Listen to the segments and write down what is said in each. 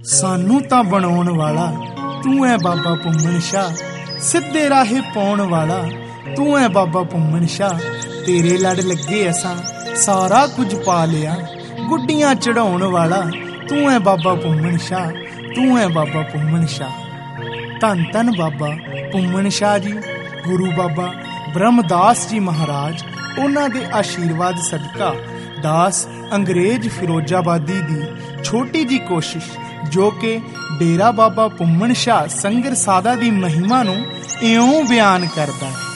सानू तां बनाउण वाला तू है बाबा भुम्मन शाह, सिद्धे राहे पाउण वाला तू है बाबा भुम्मन शाह। तेरे लड़ लगे असां सारा कुछ पा लिया, गुड्डियां चढ़ाउण वाला तू है बाबा भुम्मन शाह, तू है बाबा भुम्मन शाह। धन धन बाबा भुम्मन शाह जी, गुरु बाबा ब्रह्मदास जी महाराज, उन्हां दे आशीर्वाद सदका दास अंग्रेज फिरोजाबादी दी छोटी जी कोशिश जो कि डेरा बाबा भुम्मन शाह संगर सादा दी महिमा नूं इउं बयान करदा है।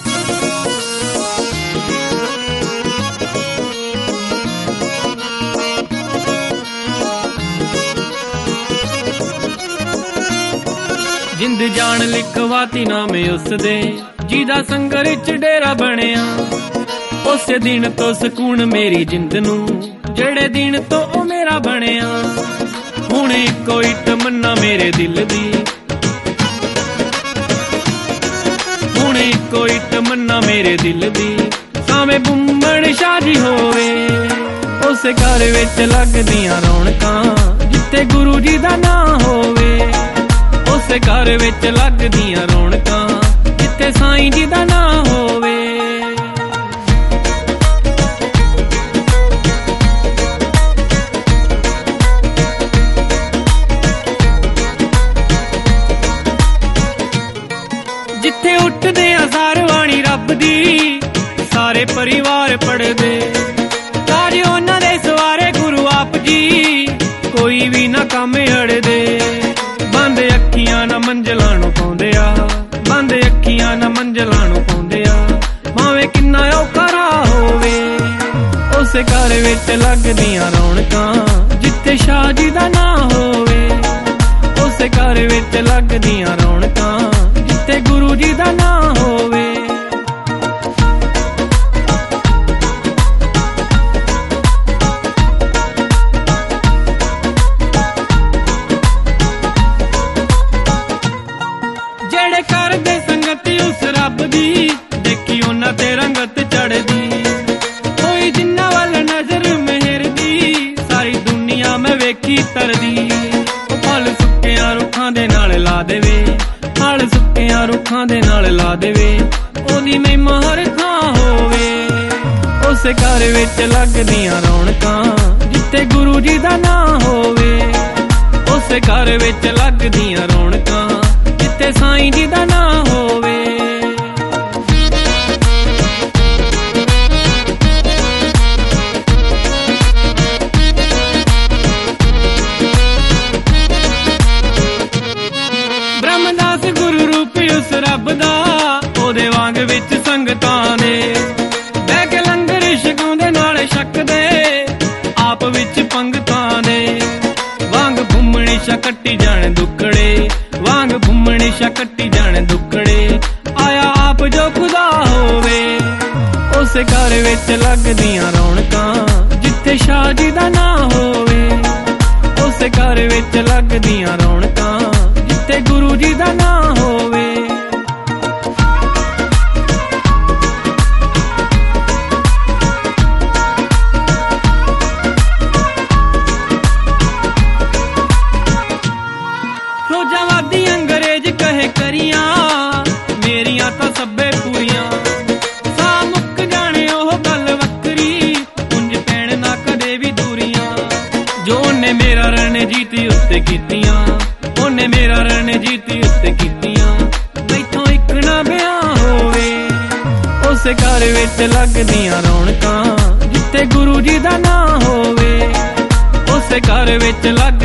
जिंद जान लिखवाती नामे उसदे, जिदा संगर च डेरा बनिया। उस दिन तो सकून मेरी जिंद नू, जेड़े दिन तो ओ मेरा बनिया। हुण इको इट मन्ना मेरे दिल दी, हुण इको इट मन्ना मेरे दिल दी। सावें भुम्मन शाह जी होवे, उस घर विच लगदियां रौनकां, जिथे गुरु जी दा नां होवे। उस घर विच लगदियां रौनकां, जिथे साईं जी दा नां होवे। जिथे उठदे सारे वाणी रब दी, सारे परिवार पढ़दे ताज उन्हां दे सवारे गुरु आप जी, कोई भी ना कम अड़दे। बंद अखियां ना मंजलां नूं पाउंदे आ, बंद अखियां ना मंजलां नूं पाउंदे आ। भावें किन्ना औखा राह होवे, उस घर विच लगदियां रौनकां, जिथे शाह जी दा नां होवे। उस घर विच लगदियां रौनकां, जिथे गुरु जी दा नां होवे। जेड़े करदे संगत उस रब दी, देखी उन्हां ते रंगत चढ़दी। कोई जिन्ना वल नजर मेहर दी, सारी दुनिया में वेखी तरदी। फल सुक्कियां रुखां दे नाल ला देवे, फल सुक्कियां रुखां दे नाल ला देवे। ओदी महिमा हर थां होवे, उस घर विच लगदियां रौनकां, जिथे गुरु जी दा नां होवे। उस घर विच लगदियां रौनकां, जिथे साईं जी दा नां होवे। ब्रह्मदास गुरु रूप उस रब दा, ओदे वांग विच संगतां दे बह के लंगर छकाउंदे नाल छकदे, आप विच पंगतां दे। वांग भुम्मन शाह कट्टी जाण दुखड़े, वांग भुम्मन शाह कट्टी जाण दुखड़े। आया आप जो खुदा होवे, उस घर विच लगदियां रौनकां, जिथे शाह जी दा नां होवे। उस घर विच लगदियां रौनकां, जिथे गुरु जी दा नां होवे। रोजावादी अंग्रेज कहे करियां, मेरियां तां सब्बे पूरियां। सा मुक जाने ओह गल वक्री, उंज पैण ना कदे भी दूरियां। जो उन्ने मेरा रणजीत उत्ते कीतियां, उन्ने मेरा रणजीत उत्ते कीतियां। मैथों इक ना बयां होवे, उस घर विच लगदियां रौनकां, जिथे गुरु जी दा नां होवे। उस घर विच लग